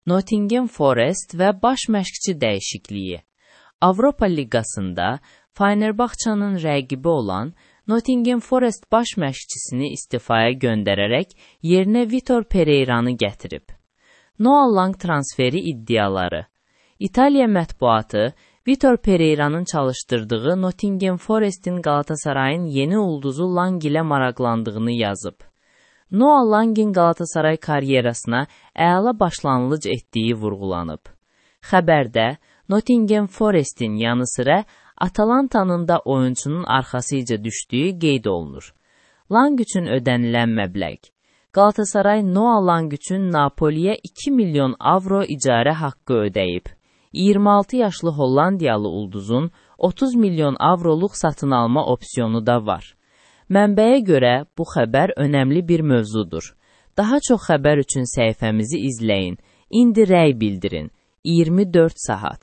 Nottingham Forest və baş məşqçi dəyişikliyi. Avropa Liqasında Fenerbahçe'nin rəqibi olan Nottingham Forest baş məşqçisini istifaya göndərərək yerinə Vitor Pereira'nı gətirib. Noah Lang transferi iddiaları. İtaliya mətbuatı Vitor Pereira'nın çalışdırdığı Nottingham Forest'in Galatasaray'ın yeni ulduzu Lang ilə maraqlandığını yazıb. Noah Lang'in Galatasaray karyerasına əla başlanğıc etdiyi vurğulanıb. Xəbərdə Nottingham Forest'in yanı sıra Atalanta'nın da oyunçunun arxasıca düşdüyü qeyd olunur. Lang üçün ödənilən məbləğ. Galatasaray Noah Lang üçün Napoliyə 2 milyon avro icarə haqqı ödəyib. 26 yaşlı Hollandiyalı ulduzun 30 milyon avroluq satın alma opsiyonu da var. Mənbəyə görə bu xəbər önəmli bir mövzudur. Daha çox xəbər üçün səhifəmizi izləyin. İndi rəy bildirin. 24 saat.